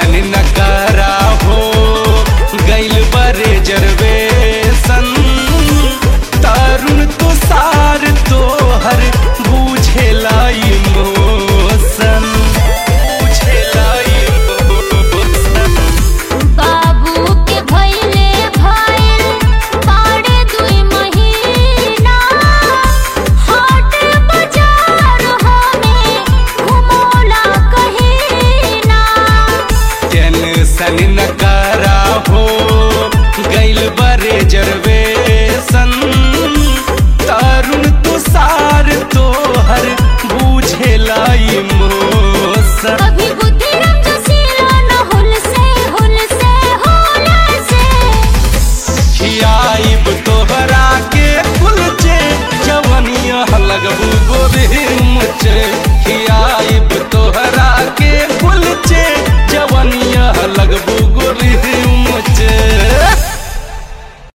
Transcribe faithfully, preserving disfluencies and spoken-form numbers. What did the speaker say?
tension न करा हो गइल बरे जरवेशन तरुण तो सार तोहर बुझेला इमोशन बुझेला इमोशन बाबू के भइले भइल साढ़े दुई महीना हाट बाजार हमें घुमोला कहीना टेंशन न करा हो गइल बरे जरवेशन तरुण तो सार तोहर बुझेला इमोशन कभी बुद्धि रंग जसीला न हुल से हुल से हुल से खियाइब तोहरा के कुलचे जवनिया लगबू गोरे मुझे